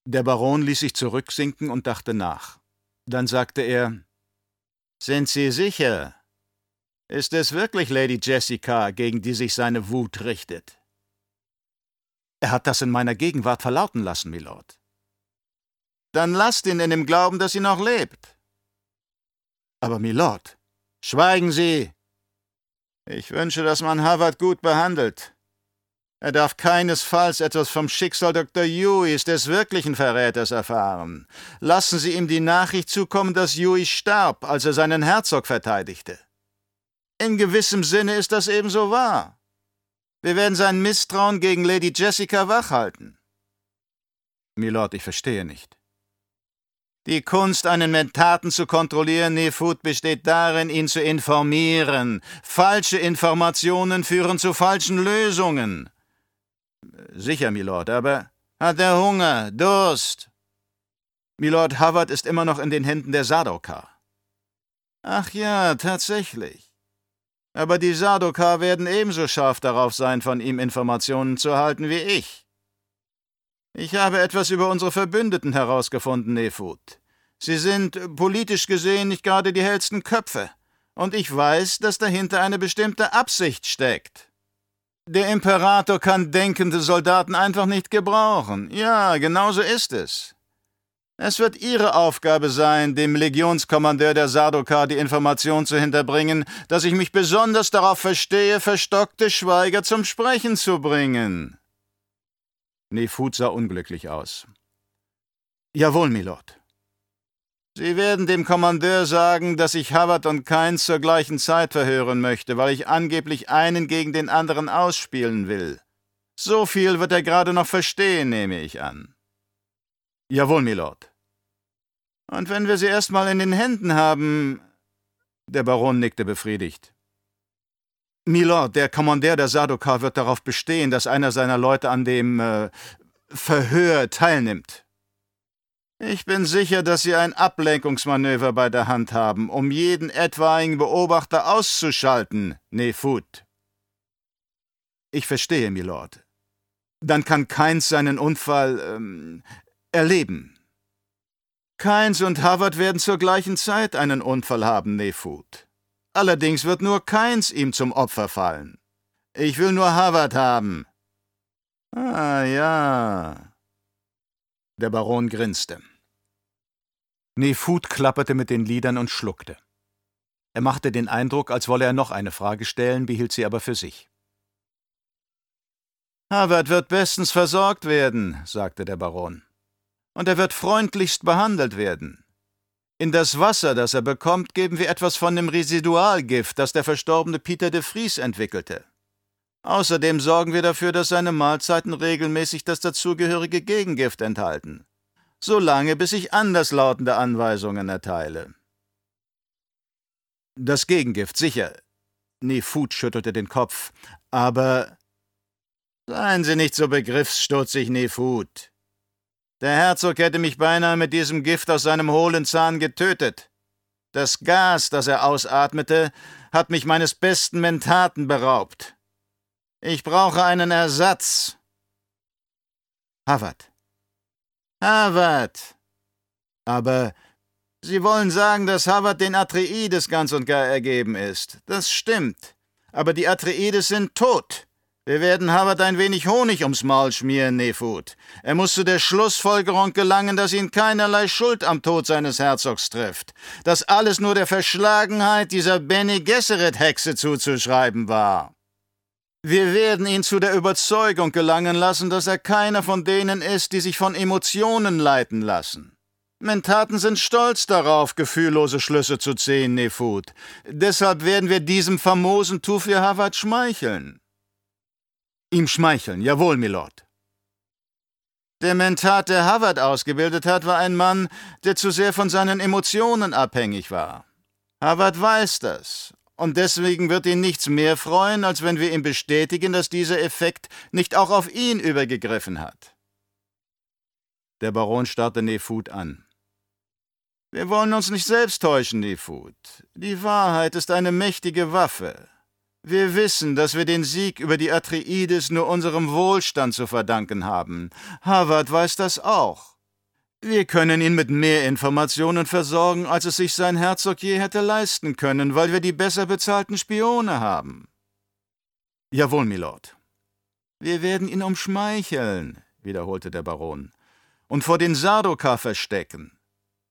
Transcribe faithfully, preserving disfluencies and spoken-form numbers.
Der Baron ließ sich zurücksinken und dachte nach. Dann sagte er: »Sind Sie sicher? Ist es wirklich Lady Jessica, gegen die sich seine Wut richtet?« »Er hat das in meiner Gegenwart verlauten lassen, Milord.« »Dann lasst ihn in dem Glauben, dass sie noch lebt.« »Aber, Milord...« »Schweigen Sie! Ich wünsche, dass man Havard gut behandelt. Er darf keinesfalls etwas vom Schicksal Doktor Hueys, des wirklichen Verräters, erfahren. Lassen Sie ihm die Nachricht zukommen, dass Huey starb, als er seinen Herzog verteidigte. In gewissem Sinne ist das ebenso wahr. Wir werden sein Misstrauen gegen Lady Jessica wachhalten.« »Milord, ich verstehe nicht.« »Die Kunst, einen Mentaten zu kontrollieren, Nefoot, besteht darin, ihn zu informieren. Falsche Informationen führen zu falschen Lösungen.« »Sicher, Milord, aber...« »Hat er Hunger, Durst?« »Milord, Havard ist immer noch in den Händen der Sardaukar.« »Ach ja, tatsächlich. Aber die Sardaukar werden ebenso scharf darauf sein, von ihm Informationen zu erhalten wie ich. Ich habe etwas über unsere Verbündeten herausgefunden, Nefoot. Sie sind, politisch gesehen, nicht gerade die hellsten Köpfe. Und ich weiß, dass dahinter eine bestimmte Absicht steckt. Der Imperator kann denkende Soldaten einfach nicht gebrauchen. Ja, genau so ist es. Es wird Ihre Aufgabe sein, dem Legionskommandeur der Sardaukar die Information zu hinterbringen, dass ich mich besonders darauf verstehe, verstockte Schweiger zum Sprechen zu bringen.« Nefoot sah unglücklich aus. »Jawohl, Milord.« »Sie werden dem Kommandeur sagen, dass ich Havard und Kynes zur gleichen Zeit verhören möchte, weil ich angeblich einen gegen den anderen ausspielen will. So viel wird er gerade noch verstehen, nehme ich an.« »Jawohl, Milord.« »Und wenn wir sie erst mal in den Händen haben...« Der Baron nickte befriedigt. »Milord, der Kommandeur der Sardaukar wird darauf bestehen, dass einer seiner Leute an dem äh, Verhör teilnimmt. Ich bin sicher, dass Sie ein Ablenkungsmanöver bei der Hand haben, um jeden etwaigen Beobachter auszuschalten, Nefoot.« »Ich verstehe, Milord. Dann kann Kynes seinen Unfall ähm, erleben.« »Kynes und Havard werden zur gleichen Zeit einen Unfall haben, Nefoot. Allerdings wird nur Kynes ihm zum Opfer fallen. Ich will nur Havard haben.« »Ah, ja.« Der Baron grinste. Nefoot klapperte mit den Lidern und schluckte. Er machte den Eindruck, als wolle er noch eine Frage stellen, behielt sie aber für sich. »Havard wird bestens versorgt werden«, sagte der Baron. »Und er wird freundlichst behandelt werden. In das Wasser, das er bekommt, geben wir etwas von dem Residualgift, das der verstorbene Pieter de Vries entwickelte. Außerdem sorgen wir dafür, dass seine Mahlzeiten regelmäßig das dazugehörige Gegengift enthalten. Solange, bis ich anderslautende Anweisungen erteile.« »Das Gegengift, sicher.« Nefoot schüttelte den Kopf. »Aber...« »Seien Sie nicht so begriffsstutzig, Nefoot. Der Herzog hätte mich beinahe mit diesem Gift aus seinem hohlen Zahn getötet. Das Gas, das er ausatmete, hat mich meines besten Mentaten beraubt. Ich brauche einen Ersatz.« »Havard.« »Havard. Aber Sie wollen sagen, dass Havard den Atreides ganz und gar ergeben ist. Das stimmt. Aber die Atreides sind tot. Wir werden Havard ein wenig Honig ums Maul schmieren, Nefoot. Er muss zu der Schlussfolgerung gelangen, dass ihn keinerlei Schuld am Tod seines Herzogs trifft. Dass alles nur der Verschlagenheit dieser Bene Gesserit-Hexe zuzuschreiben war. Wir werden ihn zu der Überzeugung gelangen lassen, dass er keiner von denen ist, die sich von Emotionen leiten lassen. Mentaten sind stolz darauf, gefühllose Schlüsse zu ziehen, Nefoot. Deshalb werden wir diesem famosen Thufir Havard schmeicheln.« »Ihm schmeicheln, jawohl, Milord.« »Der Mentat, der Havard ausgebildet hat, war ein Mann, der zu sehr von seinen Emotionen abhängig war. Havard weiß das, und deswegen wird ihn nichts mehr freuen, als wenn wir ihm bestätigen, dass dieser Effekt nicht auch auf ihn übergegriffen hat.« Der Baron starrte Nefoot an. »Wir wollen uns nicht selbst täuschen, Nefoot. Die Wahrheit ist eine mächtige Waffe. Wir wissen, dass wir den Sieg über die Atreides nur unserem Wohlstand zu verdanken haben. Havard weiß das auch. Wir können ihn mit mehr Informationen versorgen, als es sich sein Herzog je hätte leisten können, weil wir die besser bezahlten Spione haben.« »Jawohl, Milord.« »Wir werden ihn umschmeicheln«, wiederholte der Baron, »und vor den Sardaukar verstecken.